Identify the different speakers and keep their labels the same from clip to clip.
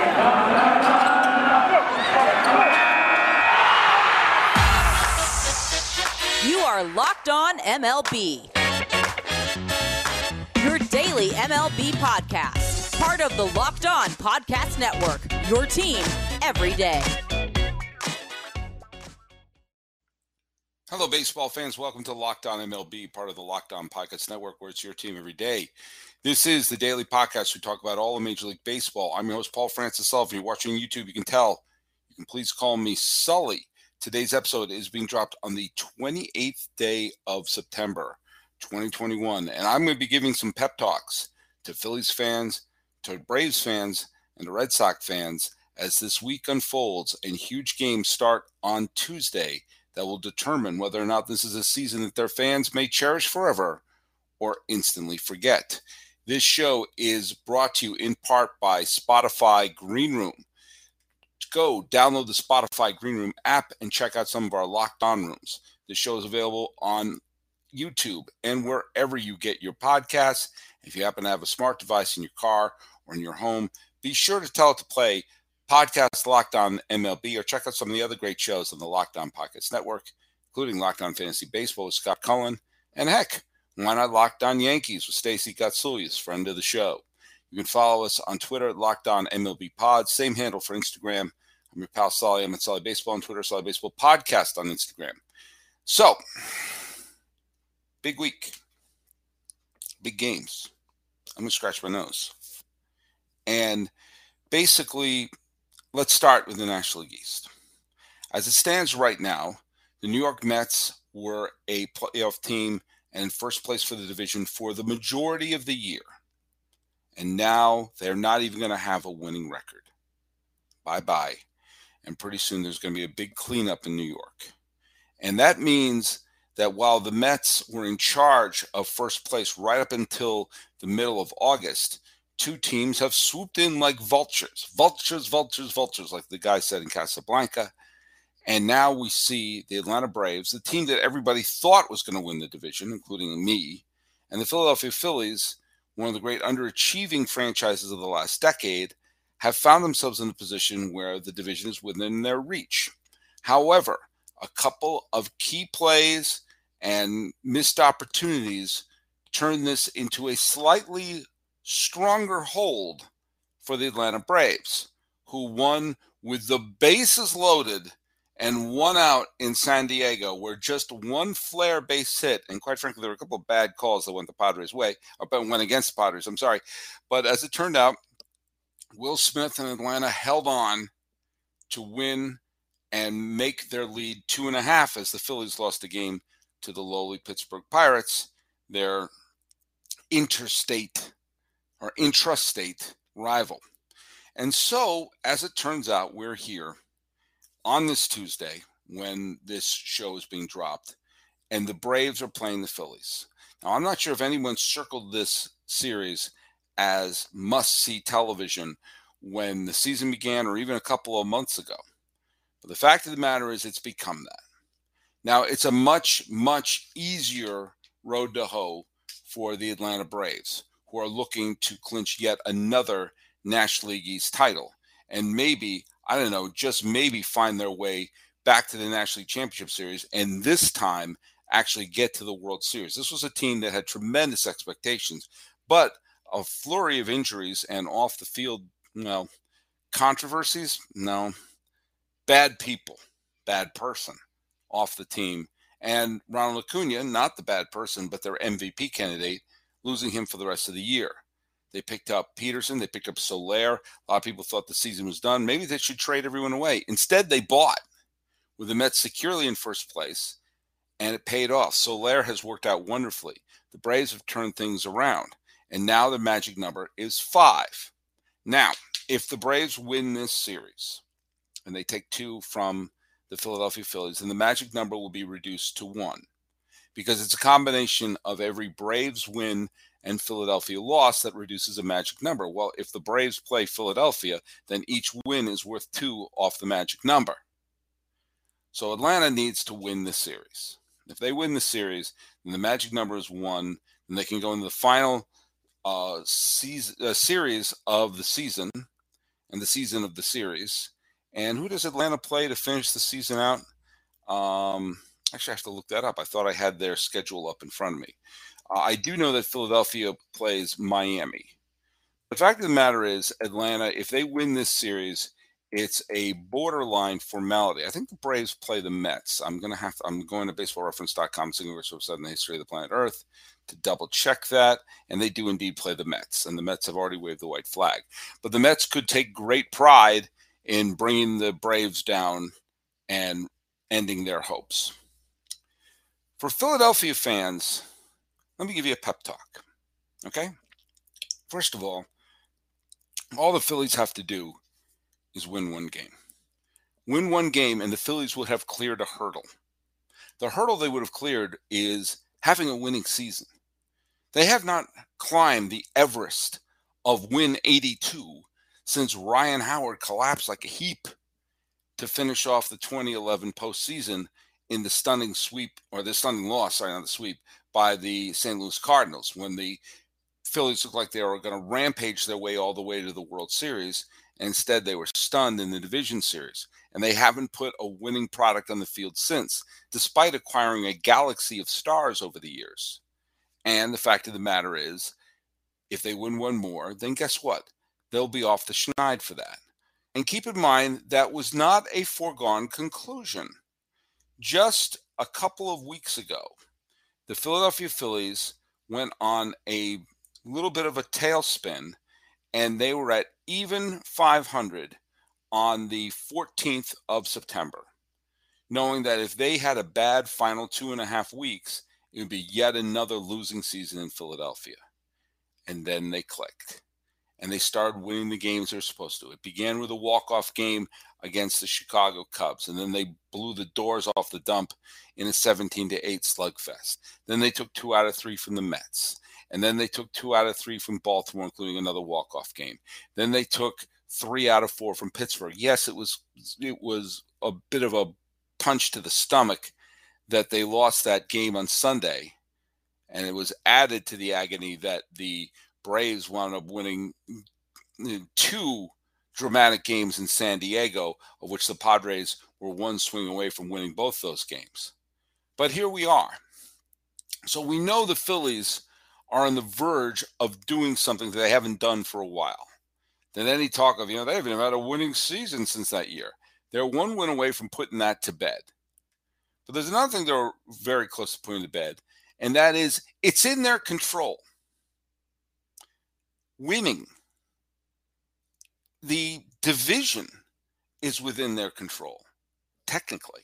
Speaker 1: You are Locked On MLB, your daily MLB podcast, part of the Locked On Podcast Network, your team every day.
Speaker 2: Hello, baseball fans. Welcome to Locked On MLB, part of the Locked On Podcast Network, where it's your team every day. This is the daily podcast. We talk about all of Major League Baseball. I'm your host, Paul Francis Sullivan. If you're watching YouTube, you can tell. You can please call me Sully. Today's episode is being dropped on the 28th day of September, 2021. And I'm going to be giving some pep talks to Phillies fans, to Braves fans, and to Red Sox fans as this week unfolds and huge games start on Tuesday that will determine whether or not this is a season that their fans may cherish forever or instantly forget. This show is brought to you in part by Spotify Green Room. Go download the Spotify Green Room app and check out some of our Locked On rooms. The show is available on YouTube and wherever you get your podcasts. If you happen to have a smart device in your car or in your home, be sure to tell it to play podcast Locked On MLB, or check out some of the other great shows on the Locked On Podcast Network, including Locked On Fantasy Baseball with Scott Cullen, and heck, why not Locked On Yankees with Stacey Gotsulias, friend of the show. You can follow us on Twitter at Locked On MLB Pod, same handle for Instagram. I'm your pal Sully. I'm at Sully Baseball on Twitter, Sully Baseball Podcast on Instagram. So, big week, big games. I'm going to scratch my nose. And basically, let's start with the National League East. As it stands right now, the New York Mets were a playoff team and in first place for the division for the majority of the year. And now they're not even going to have a winning record. Bye-bye. And pretty soon there's going to be a big cleanup in New York. And that means that while the Mets were in charge of first place right up until the middle of August, two teams have swooped in like vultures. Vultures, vultures, vultures, like the guy said in Casablanca. And now we see the Atlanta Braves, the team that everybody thought was going to win the division, including me, and the Philadelphia Phillies, one of the great underachieving franchises of the last decade, have found themselves in a position where the division is within their reach. However, a couple of key plays and missed opportunities turn this into a slightly stronger hold for the Atlanta Braves, who won with the bases loaded and one out in San Diego, where just one flare base hit, and quite frankly, there were a couple of bad calls that went the Padres' way, or went against the Padres, I'm sorry. But as it turned out, Will Smith and Atlanta held on to win and make their lead 2.5 as the Phillies lost the game to the lowly Pittsburgh Pirates, their intrastate rival. And so, as it turns out, we're here on this Tuesday when this show is being dropped, and the Braves are playing the Phillies. Now, I'm not sure if anyone circled this series as must-see television when the season began or even a couple of months ago. But the fact of the matter is it's become that. Now, it's a much, much easier road to hoe for the Atlanta Braves, who are looking to clinch yet another National League East title. And maybe, I don't know, just maybe find their way back to the National League Championship Series, and this time actually get to the World Series. This was a team that had tremendous expectations, but a flurry of injuries and off the field, controversies, bad people, bad person off the team. And Ronald Acuna, not the bad person, but their MVP candidate, losing him for the rest of the year. They picked up Peterson. They picked up Soler. A lot of people thought the season was done. Maybe they should trade everyone away. Instead, they bought, with the Mets securely in first place, and it paid off. Soler has worked out wonderfully. The Braves have turned things around, and now the magic number is 5. Now, if the Braves win this series, and they take 2 from the Philadelphia Phillies, then the magic number will be reduced to 1, because it's a combination of every Braves win and Philadelphia loss that reduces a magic number. Well, if the Braves play Philadelphia, then each win is worth 2 off the magic number. So Atlanta needs to win this series. If they win the series, then the magic number is 1, and they can go into the final series of the season and the season of the series. And who does Atlanta play to finish the season out? Actually, I have to look that up. I thought I had their schedule up in front of me. I do know that Philadelphia plays Miami. The fact of the matter is, Atlanta, if they win this series, it's a borderline formality. I think the Braves play the Mets. I'm going to baseballreference.com, single source in the history of the planet Earth, to double check that. And they do indeed play the Mets. And the Mets have already waved the white flag. But the Mets could take great pride in bringing the Braves down and ending their hopes. For Philadelphia fans, let me give you a pep talk. Okay? First of all the Phillies have to do is win one game. Win one game, and the Phillies would have cleared a hurdle. The hurdle they would have cleared is having a winning season. They have not climbed the Everest of win 82 since Ryan Howard collapsed like a heap to finish off the 2011 postseason in the stunning loss, not the sweep, by the St. Louis Cardinals, when the Phillies looked like they were going to rampage their way all the way to the World Series. And instead, they were stunned in the division series. And they haven't put a winning product on the field since, despite acquiring a galaxy of stars over the years. And the fact of the matter is, if they win one more, then guess what? They'll be off the schneid for that. And keep in mind, that was not a foregone conclusion. Just a couple of weeks ago, the Philadelphia Phillies went on a little bit of a tailspin, and they were at even 500 on the 14th of September, knowing that if they had a bad final 2.5 weeks, it would be yet another losing season in Philadelphia. And then they clicked, and they started winning the games they're supposed to. It began with a walk-off game against the Chicago Cubs, and then they blew the doors off the dump in a 17-8 slugfest. Then they took 2 out of 3 from the Mets. And then they took 2 out of 3 from Baltimore, including another walk-off game. Then they took 3 out of 4 from Pittsburgh. Yes, it was a bit of a punch to the stomach that they lost that game on Sunday. And it was added to the agony that the Braves wound up winning 2 dramatic games in San Diego, of which the Padres were one swing away from winning both those games. But here we are. So we know the Phillies are on the verge of doing something that they haven't done for a while. Then any talk of, they haven't even had a winning season since that year. They're one win away from putting that to bed. But there's another thing they're very close to putting to bed, and that is it's in their control. Winning. The division is within their control, technically.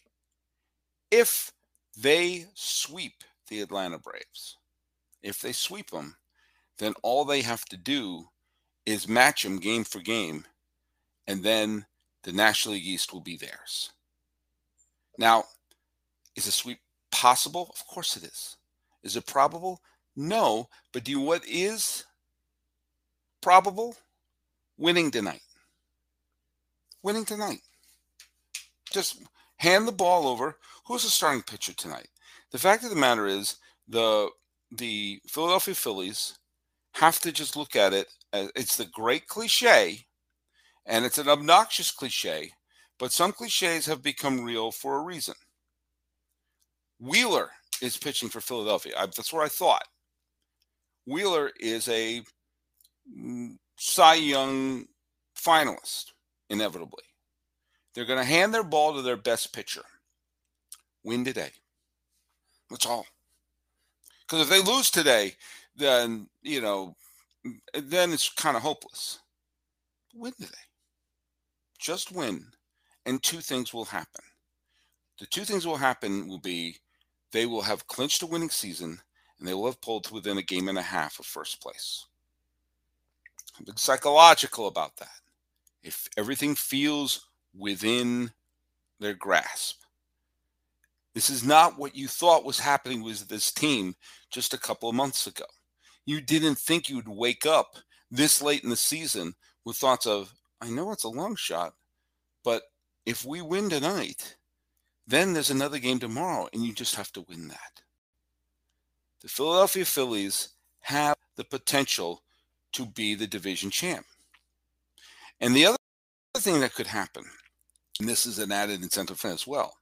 Speaker 2: If they sweep the Atlanta Braves, if they sweep them, then all they have to do is match them game for game, and then the National League East will be theirs. Now, is a sweep possible? Of course it is. Is it probable? No. But do you know what is probable? Winning tonight. Winning tonight. Just hand the ball over. Who's the starting pitcher tonight? The fact of the matter is, the Philadelphia Phillies have to just look at it as it's the great cliche, and it's an obnoxious cliche, but some cliches have become real for a reason. Wheeler is pitching for Philadelphia. That's what I thought. Wheeler is a Cy Young finalist, inevitably. They're going to hand their ball to their best pitcher. Win today. That's all. Because if they lose today, then, then it's kind of hopeless. Win today. Just win. And 2 things will happen. The 2 things will happen will be they will have clinched a winning season, and they will have pulled to within a game and a half of first place. I'm being psychological about that. If everything feels within their grasp. This is not what you thought was happening with this team just a couple of months ago. You didn't think you would wake up this late in the season with thoughts of, I know it's a long shot, but if we win tonight, then there's another game tomorrow, and you just have to win that. The Philadelphia Phillies have the potential to be the division champ. And the other other thing that could happen, and this is an added incentive for as well,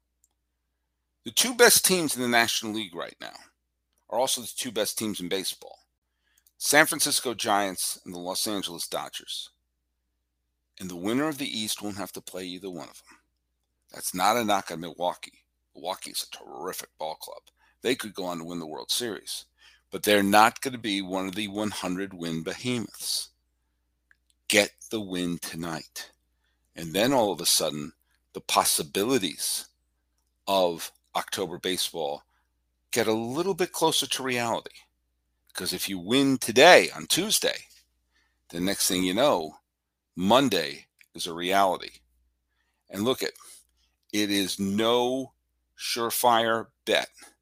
Speaker 2: the two best teams in the National League right now are also the two best teams in baseball. San Francisco Giants and the Los Angeles Dodgers. And the winner of the East won't have to play either one of them. That's not a knock on Milwaukee. Milwaukee is a terrific ball club. They could go on to win the World Series. But they're not going to be one of the 100-win behemoths. Get the win tonight. And then all of a sudden, the possibilities of October baseball get a little bit closer to reality. Because if you win today on Tuesday, the next thing you know, Monday is a reality. And look it is no surefire bet,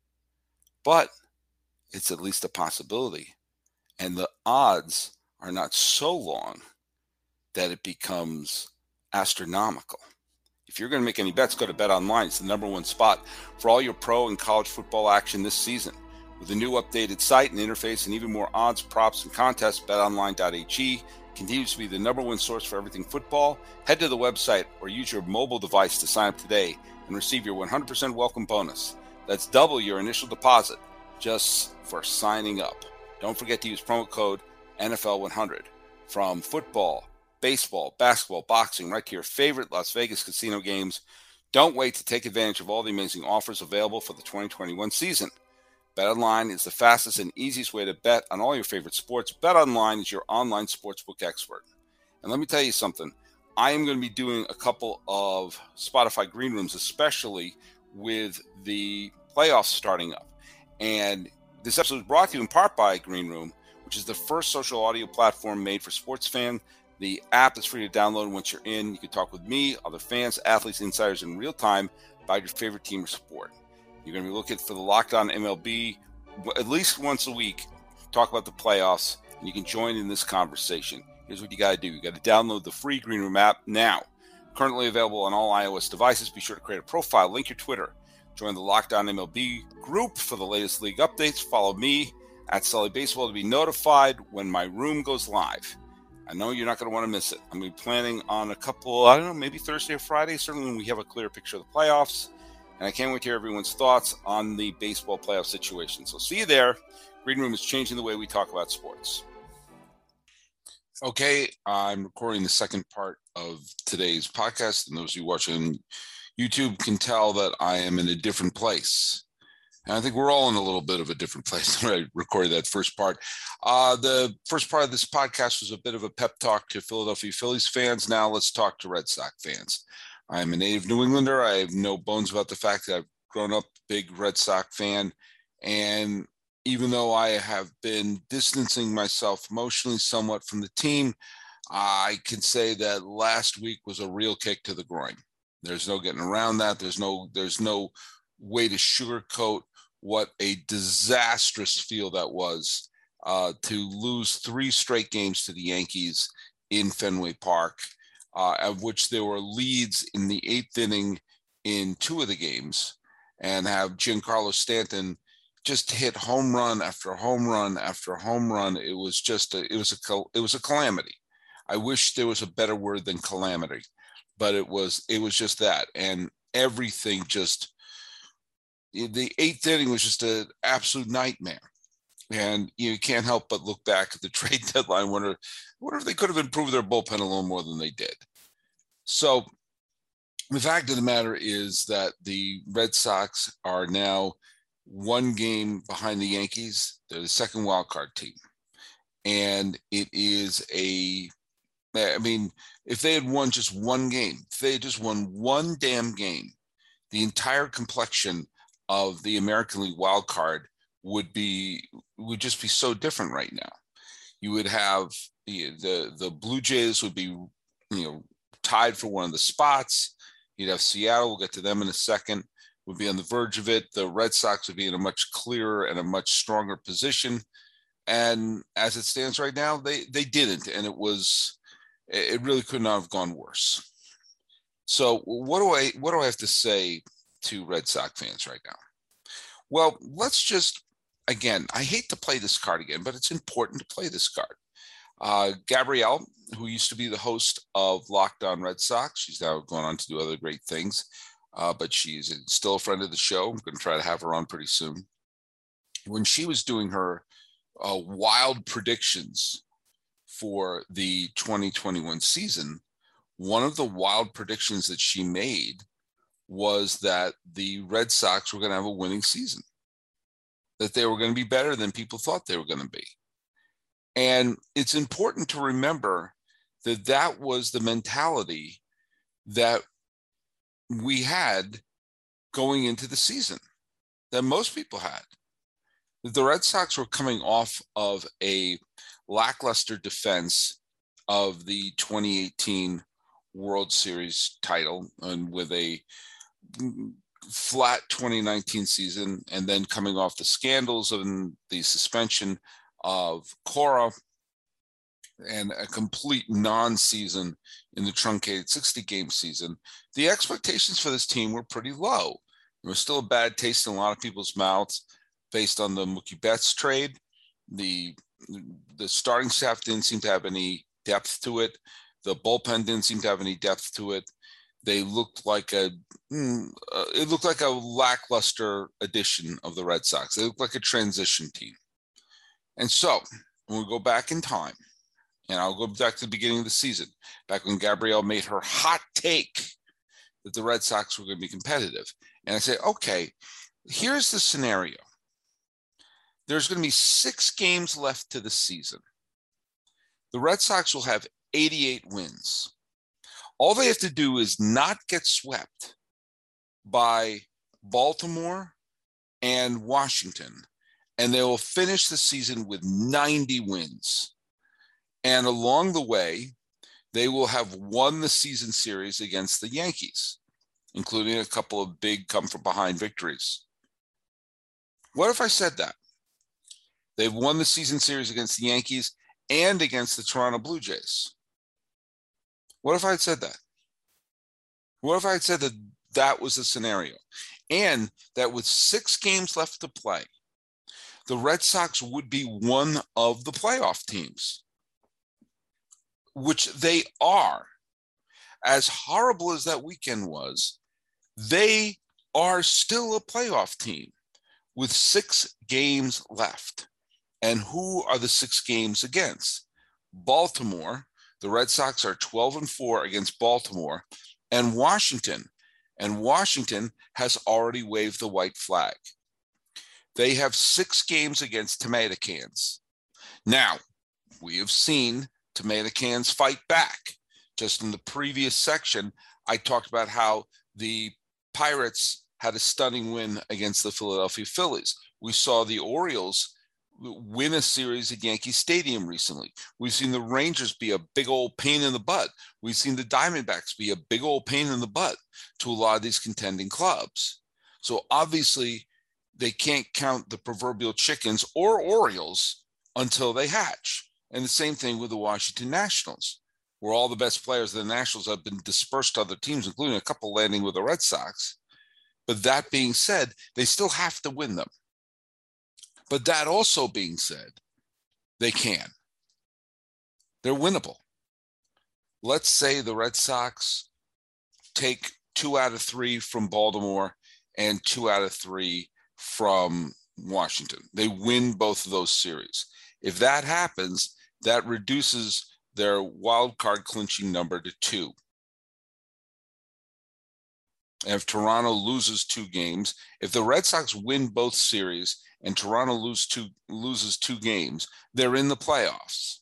Speaker 2: but it's at least a possibility. And the odds are not so long that it becomes astronomical. If you're going to make any bets, go to BetOnline. It's the number one spot for all your pro and college football action this season. With a new updated site and interface and even more odds, props, and contests, betonline.ag continues to be the number one source for everything football. Head to the website or use your mobile device to sign up today and receive your 100% welcome bonus. That's double your initial deposit just for signing up. Don't forget to use promo code NFL100. From football, baseball, basketball, boxing, right to your favorite Las Vegas casino games. Don't wait to take advantage of all the amazing offers available for the 2021 season. BetOnline is the fastest and easiest way to bet on all your favorite sports. BetOnline is your online sportsbook expert. And let me tell you something. I am going to be doing a couple of Spotify Green Rooms, especially with the playoffs starting up. And this episode is brought to you in part by Green Room, which is the first social audio platform made for sports fans. The app is free to download once you're in. You can talk with me, other fans, athletes, insiders in real time about your favorite team or sport. You're going to be looking for the Locked On MLB at least once a week, talk about the playoffs, and you can join in this conversation. Here's what you got to do. You got to download the free Green Room app now. Currently available on all iOS devices. Be sure to create a profile, link your Twitter. Join the Locked On MLB group for the latest league updates. Follow me at Sully Baseball to be notified when my room goes live. I know you're not going to want to miss it. I'm going to be planning on a couple, I don't know, maybe Thursday or Friday, certainly when we have a clear picture of the playoffs. And I can't wait to hear everyone's thoughts on the baseball playoff situation. So see you there. Green Room is changing the way we talk about sports. Okay, I'm recording the second part of today's podcast. And those of you watching YouTube can tell that I am in a different place. And I think we're all in a little bit of a different place when I recorded that first part. The first part of this podcast was a bit of a pep talk to Philadelphia Phillies fans. Now let's talk to Red Sox fans. I'm a native New Englander. I have no bones about the fact that I've grown up a big Red Sox fan. And even though I have been distancing myself emotionally somewhat from the team, I can say that last week was a real kick to the groin. There's no getting around that. There's no way to sugarcoat what a disastrous feel that was to lose 3 straight games to the Yankees in Fenway Park. Of which there were leads in the 8th inning in 2 of the games, and have Giancarlo Stanton just hit home run after home run after home run. It was just it was a calamity. I wish there was a better word than calamity, but it was just that, and everything just the 8th inning was just an absolute nightmare. And you can't help but look back at the trade deadline. Wonder if they could have improved their bullpen a little more than they did. So the fact of the matter is that the Red Sox are now 1 game behind the Yankees. They're the second wild card team. And it is if they had won just 1 game, if they had just won 1 damn game, the entire complexion of the American League wild card would just be so different right now. You would have the Blue Jays would be, tied for one of the spots. You'd have Seattle, we'll get to them in a second, would be on the verge of it. The Red Sox would be in a much clearer and a much stronger position. And as it stands right now, they didn't. And it really could not have gone worse. So what do I have to say to Red Sox fans right now? Well, let's just, again, I hate to play this card again, but it's important to play this card. Gabrielle who used to be the host of Locked On Red Sox. She's now gone on to do other great things, but she's still a friend of the show. I'm going to try to have her on pretty soon. When she was doing her wild predictions for the 2021 season, one of the wild predictions that she made was that the Red Sox were going to have a winning season, that they were going to be better than people thought they were going to be. And it's important to remember that that was the mentality that we had going into the season, that most people had. That the Red Sox were coming off of a lackluster defense of the 2018 World Series title, and with a flat 2019 season, and then coming off the scandals and the suspension of Cora and a complete non-season in the truncated 60-game season, the expectations for this team were pretty low. There was still a bad taste in a lot of people's mouths based on the Mookie Betts trade. The starting staff didn't seem to have any depth to it. The bullpen didn't seem to have any depth to it. They looked like it looked like a lackluster addition of the Red Sox. They looked like a transition team. And so when we go back in time, and I'll go back to the beginning of the season, back when Gabrielle made her hot take that the Red Sox were going to be competitive. And I say, okay, here's the scenario. There's going to be 6 games left to the season. The Red Sox will have 88 wins. All they have to do is not get swept by Baltimore and Washington, and they will finish the season with 90 wins. And along the way, they will have won the season series against the Yankees, including a couple of big come-from-behind victories. What if I said that? They've won the season series against the Yankees and against the Toronto Blue Jays. What if I had said that? What if I had said that that was the scenario? And that with 6 games left to play, the Red Sox would be one of the playoff teams, which they are. As horrible as that weekend was, they are still a playoff team with 6 games left. And who are the 6 games against? Baltimore. The Red Sox are 12-4 against Baltimore, and Washington. And Washington has already waved the white flag. They have 6 games against tomato cans. Now, we have seen tomato cans fight back. Just in the previous section, I talked about how the Pirates had a stunning win against the Philadelphia Phillies. We saw the Orioles win a series at Yankee Stadium recently. We've seen the Rangers be a big old pain in the butt. We've seen the Diamondbacks be a big old pain in the butt to a lot of these contending clubs. So obviously, they can't count the proverbial chickens or Orioles until they hatch. And the same thing with the Washington Nationals, where all the best players of the Nationals have been dispersed to other teams, including a couple landing with the Red Sox. But that being said, they still have to win them. But that also being said, they can. They're winnable. Let's say the Red Sox take 2 out of 3 from Baltimore and 2 out of 3 from Washington. They win both of those series. If that happens, that reduces their wild card clinching number to 2. And if Toronto loses 2 games, if the Red Sox win both series and Toronto loses 2 games, they're in the playoffs.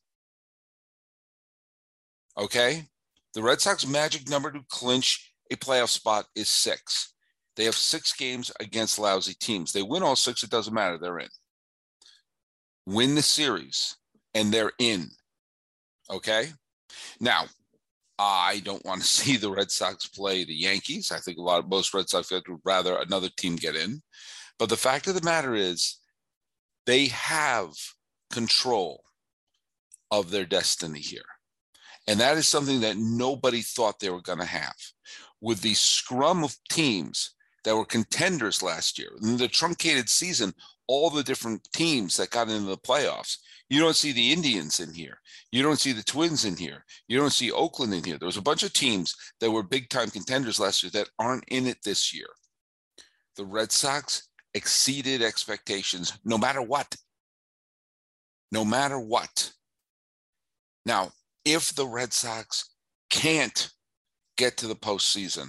Speaker 2: Okay? The Red Sox magic number to clinch a playoff spot is 6. They have 6 games against lousy teams. They win all 6, it doesn't matter, they're in. Win the series, and they're in. Okay? Now, I don't want to see the Red Sox play the Yankees. I think most Red Sox fans would rather another team get in. But the fact of the matter is, they have control of their destiny here. And that is something that nobody thought they were going to have. With the scrum of teams that were contenders last year, in the truncated season, all the different teams that got into the playoffs. You don't see the Indians in here. You don't see the Twins in here. You don't see Oakland in here. There was a bunch of teams that were big-time contenders last year that aren't in it this year. The Red Sox exceeded expectations no matter what. No matter what. Now, if the Red Sox can't get to the postseason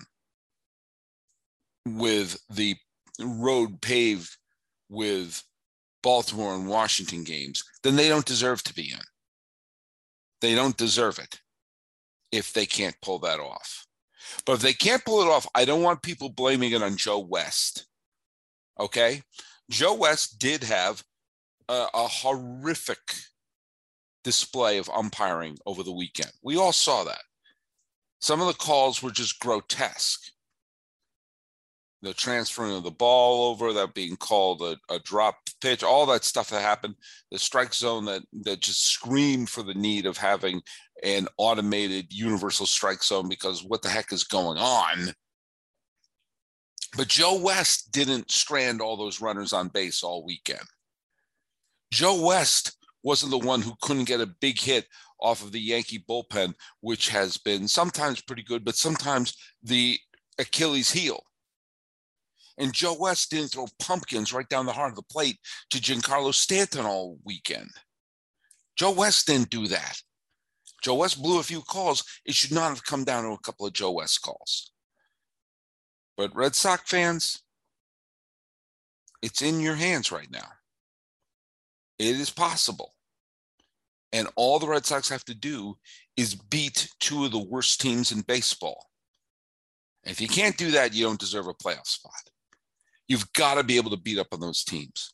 Speaker 2: with the road paved with Baltimore and Washington games, then they don't deserve to be in. They don't deserve it if they can't pull that off. But if they can't pull it off, I don't want people blaming it on Joe West. Okay? Joe West did have a horrific display of umpiring over the weekend. We all saw that. Some of the calls were just grotesque. The transferring of the ball over, that being called a drop pitch, all that stuff that happened, the strike zone that just screamed for the need of having an automated universal strike zone, because what the heck is going on? But Joe West didn't strand all those runners on base all weekend. Joe West wasn't the one who couldn't get a big hit off of the Yankee bullpen, which has been sometimes pretty good, but sometimes the Achilles heel. And Joe West didn't throw pumpkins right down the heart of the plate to Giancarlo Stanton all weekend. Joe West didn't do that. Joe West blew a few calls. It should not have come down to a couple of Joe West calls. But Red Sox fans, it's in your hands right now. It is possible. And all the Red Sox have to do is beat two of the worst teams in baseball. And if you can't do that, you don't deserve a playoff spot. You've got to be able to beat up on those teams.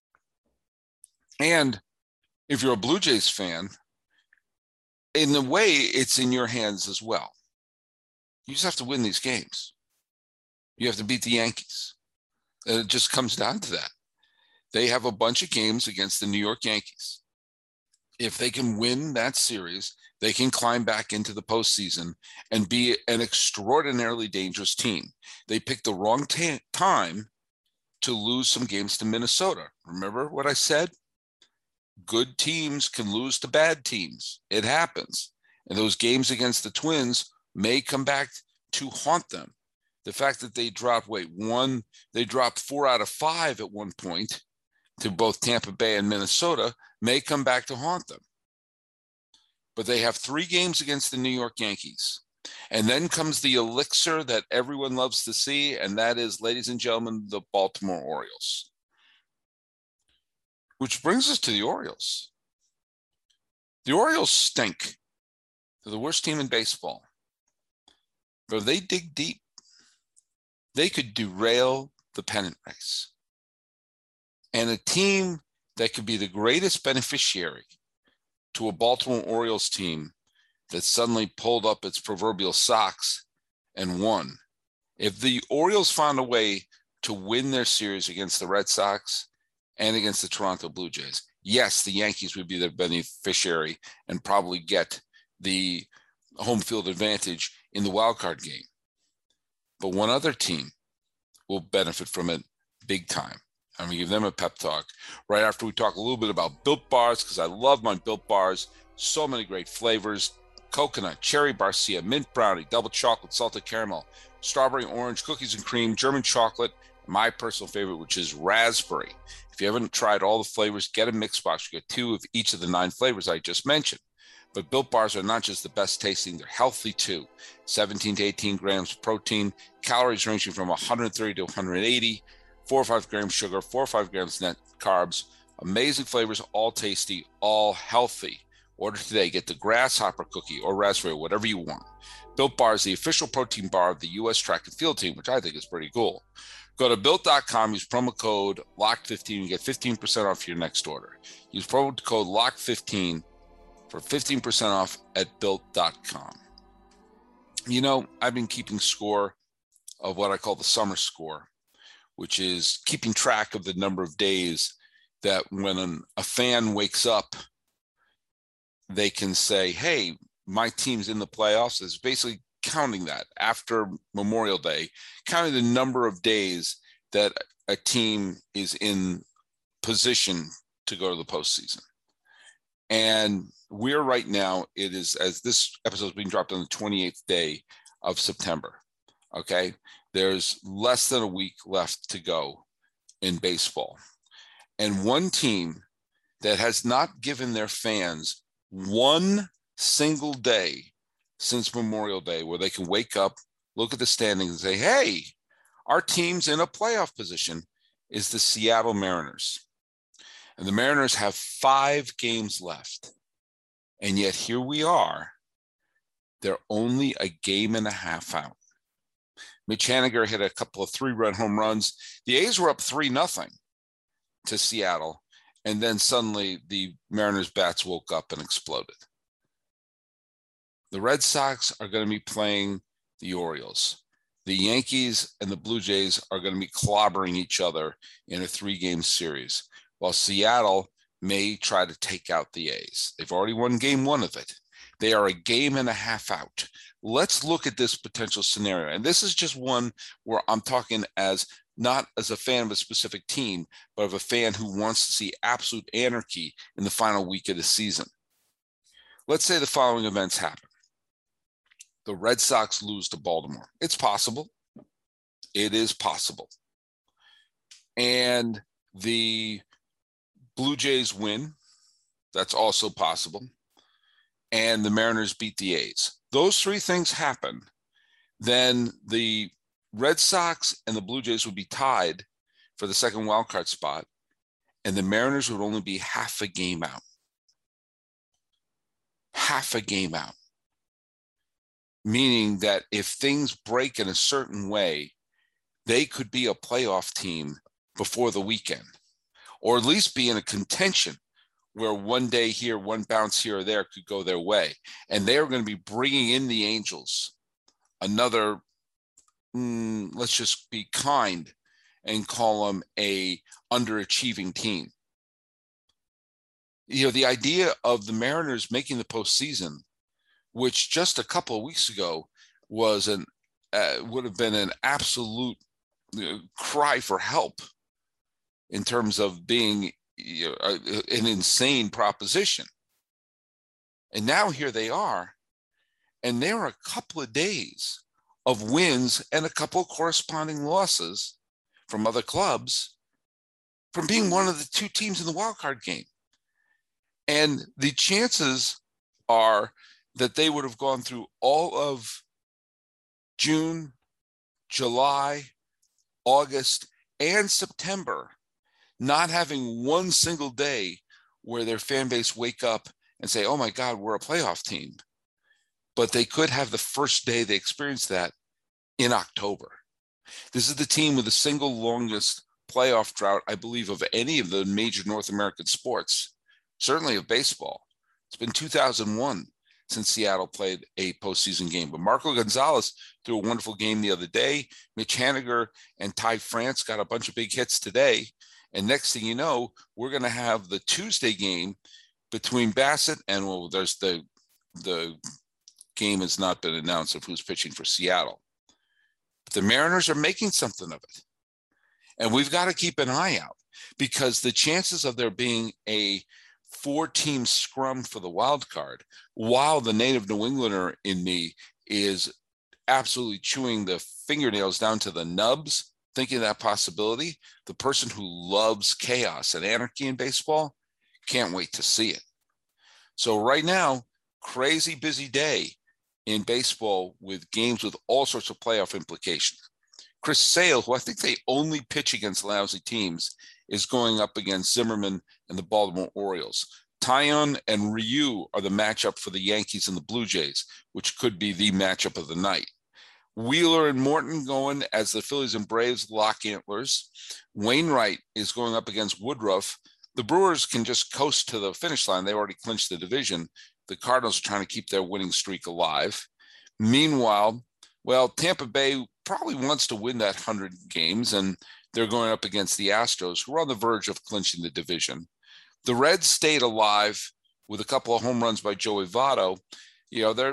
Speaker 2: And if you're a Blue Jays fan, in a way, it's in your hands as well. You just have to win these games. You have to beat the Yankees. And it just comes down to that. They have a bunch of games against the New York Yankees. If they can win that series, they can climb back into the postseason and be an extraordinarily dangerous team. They picked the wrong time to lose some games to Minnesota. Remember what I said? Good teams can lose to bad teams. It happens. And those games against the Twins may come back to haunt them. The fact that they dropped, they dropped 4 out of 5 at one point to both Tampa Bay and Minnesota may come back to haunt them. But they have 3 games against the New York Yankees. And then comes the elixir that everyone loves to see, and that is, ladies and gentlemen, the Baltimore Orioles. Which brings us to the Orioles. The Orioles stink. They're the worst team in baseball. But if they dig deep, they could derail the pennant race. And a team that could be the greatest beneficiary to a Baltimore Orioles team that suddenly pulled up its proverbial socks and won. If the Orioles found a way to win their series against the Red Sox and against the Toronto Blue Jays, yes, the Yankees would be their beneficiary and probably get the home field advantage in the wild card game. But one other team will benefit from it big time. I'm going to give them a pep talk right after we talk a little bit about Built Bars, because I love my Built Bars. So many great flavors. Coconut, cherry barcia, mint brownie, double chocolate, salted caramel, strawberry orange, cookies and cream, German chocolate, and my personal favorite, which is raspberry. If you haven't tried all the flavors, get a mix box. You get 2 of each of the 9 flavors I just mentioned. But Built Bars are not just the best tasting, they're healthy too. 17 to 18 grams of protein, calories ranging from 130 to 180, 4 or 5 grams sugar, 4 or 5 grams net carbs. Amazing flavors, all tasty, all healthy. Order today. Get the grasshopper cookie or raspberry, whatever you want. Built Bar is the official protein bar of the U.S. track and field team, which I think is pretty cool. Go to Built.com, use promo code LOCK15, and get 15% off your next order. Use promo code LOCK15 for 15% off at Built.com. You know, I've been keeping score of what I call the summer score, which is keeping track of the number of days that when a fan wakes up, they can say, hey, my team's in the playoffs. It's basically counting that after Memorial Day, counting the number of days that a team is in position to go to the postseason. And we're right now, it is, as this episode is being dropped on the 28th day of September. Okay. There's less than a week left to go in baseball. And one team that has not given their fans one single day since Memorial Day where they can wake up, look at the standings and say, hey, our team's in a playoff position is the Seattle Mariners. And the Mariners have 5 games left. And yet here we are. They're only a game and a half out. Mitch Haniger hit a couple of 3-run home runs. The A's were up 3-0 to Seattle. And then suddenly the Mariners bats woke up and exploded. The Red Sox are going to be playing the Orioles. The Yankees and the Blue Jays are going to be clobbering each other in a 3-game series, while Seattle may try to take out the A's. They've already won game 1 of it. They are a game and a half out. Let's look at this potential scenario. And this is just one where I'm talking as not as a fan of a specific team, but of a fan who wants to see absolute anarchy in the final week of the season. Let's say the following events happen. The Red Sox lose to Baltimore. It's possible. It is possible. And the Blue Jays win. That's also possible. And the Mariners beat the A's. Those 3 things happen. Then the Red Sox and the Blue Jays would be tied for the second wildcard spot, and the Mariners would only be half a game out. Half a game out. Meaning that if things break in a certain way, they could be a playoff team before the weekend, or at least be in a contention where one day here, one bounce here or there could go their way. And they're going to be bringing in the Angels, another, let's just be kind and call them a underachieving team. You know, the idea of the Mariners making the postseason, which just a couple of weeks ago was would have been an absolute cry for help in terms of being an insane proposition. And now here they are, and there are a couple of days of wins and a couple of corresponding losses from other clubs from being one of the 2 teams in the wild card game. And the chances are that they would have gone through all of June, July, August, and September not having one single day where their fan base wake up and say, oh my God, we're a playoff team. But they could have the first day they experienced that in October. This is the team with the single longest playoff drought, I believe, of any of the major North American sports, certainly of baseball. It's been 2001 since Seattle played a postseason game. But Marco Gonzalez threw a wonderful game the other day. Mitch Haniger and Ty France got a bunch of big hits today. And next thing you know, we're going to have the Tuesday game between Bassett and, well, there's the game has not been announced of who's pitching for Seattle. But the Mariners are making something of it. And we've got to keep an eye out, because the chances of there being a 4-team scrum for the wild card, while the native New Englander in me is absolutely chewing the fingernails down to the nubs, thinking that possibility, the person who loves chaos and anarchy in baseball can't wait to see it. So right now, crazy busy day in baseball with games with all sorts of playoff implications. Chris Sale, who I think they only pitch against lousy teams, is going up against Zimmerman and the Baltimore Orioles. Taillon and Ryu are the matchup for the Yankees and the Blue Jays, which could be the matchup of the night. Wheeler and Morton going as the Phillies and Braves lock antlers. Wainwright is going up against Woodruff. The Brewers can just coast to the finish line. They already clinched the division. The Cardinals are trying to keep their winning streak alive. Meanwhile, well, Tampa Bay probably wants to win that 100 games, and they're going up against the Astros, who are on the verge of clinching the division. The Reds stayed alive with a couple of home runs by Joey Votto. You know, they're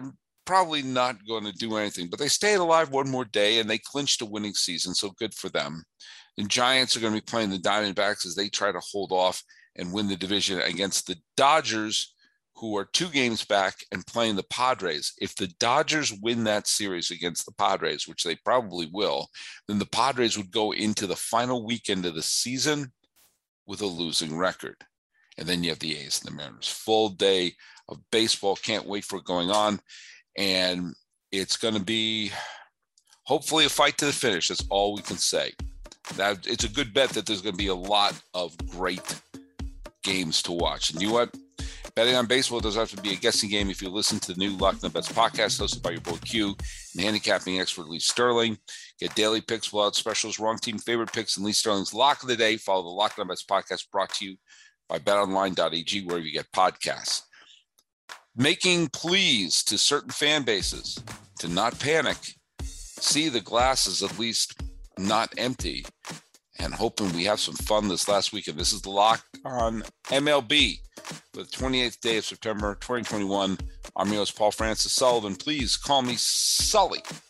Speaker 2: probably not going to do anything, but they stayed alive one more day and they clinched a winning season. So good for them. The Giants are going to be playing the Diamondbacks as they try to hold off and win the division against the Dodgers, who are 2 games back and playing the Padres. If the Dodgers win that series against the Padres, which they probably will, then the Padres would go into the final weekend of the season with a losing record. And then you have the A's and the Mariners. Full day of baseball. Can't wait for it going on. And it's going to be hopefully a fight to the finish. That's all we can say. Now, it's a good bet that there's going to be a lot of great games to watch. And you know what? Betting on baseball doesn't have to be a guessing game. If you listen to the new Locked On Bets podcast hosted by your boy Q and handicapping expert Lee Sterling, get daily picks, blowout specials, wrong team favorite picks, and Lee Sterling's Lock of the Day. Follow the Locked On Bets podcast brought to you by betonline.ag, wherever you get podcasts. Making pleas to certain fan bases to not panic, see the glass is at least not empty, and hoping we have some fun this last weekend. This is the Locked On MLB for the 28th day of September 2021. I'm your host, Paul Francis Sullivan. Please call me Sully.